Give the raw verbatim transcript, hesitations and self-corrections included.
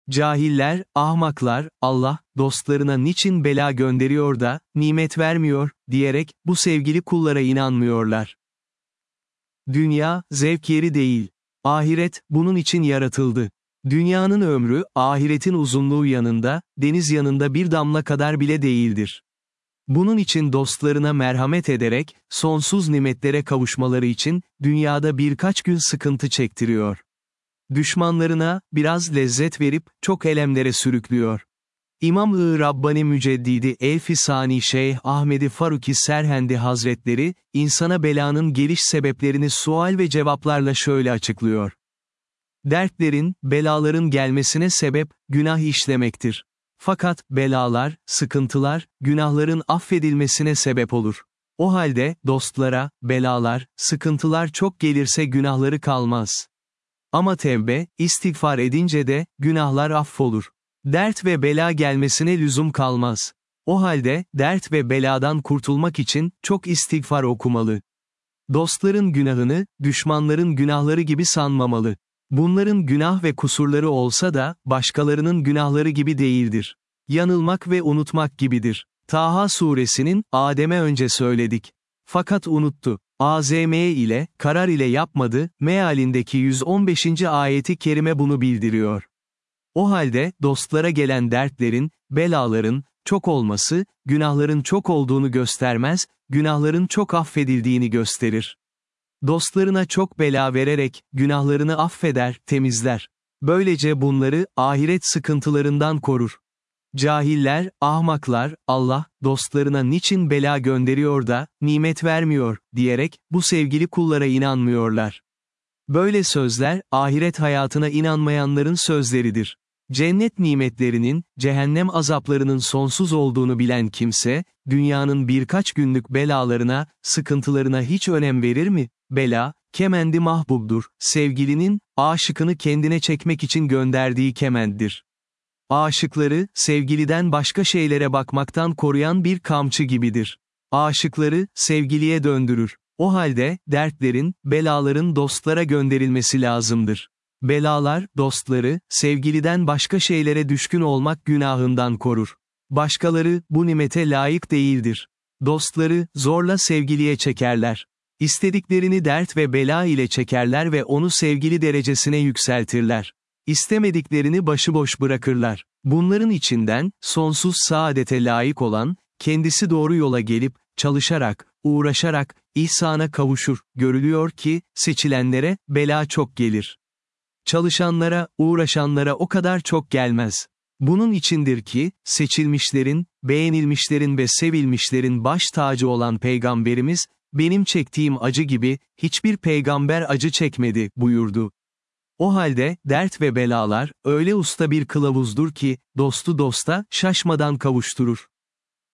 Cahiller, ahmaklar, Allah, dostlarına niçin bela gönderiyor da, nimet vermiyor, diyerek, bu sevgili kullara inanmıyorlar. Dünya, zevk yeri değil. Ahiret, bunun için yaratıldı. Dünyanın ömrü, ahiretin uzunluğu yanında, deniz yanında bir damla kadar bile değildir. Bunun için dostlarına merhamet ederek, sonsuz nimetlere kavuşmaları için, dünyada birkaç gün sıkıntı çektiriyor. Düşmanlarına, biraz lezzet verip, çok elemlere sürüklüyor. İmam-ı Rabbani Müceddidi Elfisani Şeyh Ahmedi Faruki Serhendi Hazretleri, insana belanın geliş sebeplerini sual ve cevaplarla şöyle açıklıyor. Dertlerin, belaların gelmesine sebep, günah işlemektir. Fakat, belalar, sıkıntılar, günahların affedilmesine sebep olur. O halde, dostlara, belalar, sıkıntılar çok gelirse günahları kalmaz. Ama tevbe, istiğfar edince de, günahlar affolur. Dert ve bela gelmesine lüzum kalmaz. O halde, dert ve beladan kurtulmak için, çok istiğfar okumalı. Dostların günahını, düşmanların günahları gibi sanmamalı. Bunların günah ve kusurları olsa da, başkalarının günahları gibi değildir. Yanılmak ve unutmak gibidir. Taha suresinin, Adem'e önce söyledik. Fakat unuttu. Azm ile, karar ile yapmadı, mealindeki yüz on beşinci ayeti kerime bunu bildiriyor. O halde, dostlara gelen dertlerin, belaların, çok olması, günahların çok olduğunu göstermez, günahların çok affedildiğini gösterir. Dostlarına çok bela vererek, günahlarını affeder, temizler. Böylece bunları, ahiret sıkıntılarından korur. Cahiller, ahmaklar, Allah, dostlarına niçin bela gönderiyor da, nimet vermiyor, diyerek, bu sevgili kullara inanmıyorlar. Böyle sözler, ahiret hayatına inanmayanların sözleridir. Cennet nimetlerinin, cehennem azaplarının sonsuz olduğunu bilen kimse, dünyanın birkaç günlük belalarına, sıkıntılarına hiç önem verir mi? Bela, kemendi mahbubdur, sevgilinin, aşıkını kendine çekmek için gönderdiği kemenddir. Aşıkları, sevgiliden başka şeylere bakmaktan koruyan bir kamçı gibidir. Aşıkları, sevgiliye döndürür. O halde, dertlerin, belaların dostlara gönderilmesi lazımdır. Belalar, dostları, sevgiliden başka şeylere düşkün olmak günahından korur. Başkaları, bu nimete layık değildir. Dostları, zorla sevgiliye çekerler. İstediklerini dert ve bela ile çekerler ve onu sevgili derecesine yükseltirler. İstemediklerini başıboş bırakırlar. Bunların içinden, sonsuz saadete layık olan, kendisi doğru yola gelip, çalışarak, uğraşarak, ihsana kavuşur, görülüyor ki, seçilenlere, bela çok gelir. Çalışanlara, uğraşanlara o kadar çok gelmez. Bunun içindir ki, seçilmişlerin, beğenilmişlerin ve sevilmişlerin baş tacı olan Peygamberimiz, benim çektiğim acı gibi, hiçbir peygamber acı çekmedi, buyurdu. O halde, dert ve belalar, öyle usta bir kılavuzdur ki, dostu dosta, şaşmadan kavuşturur.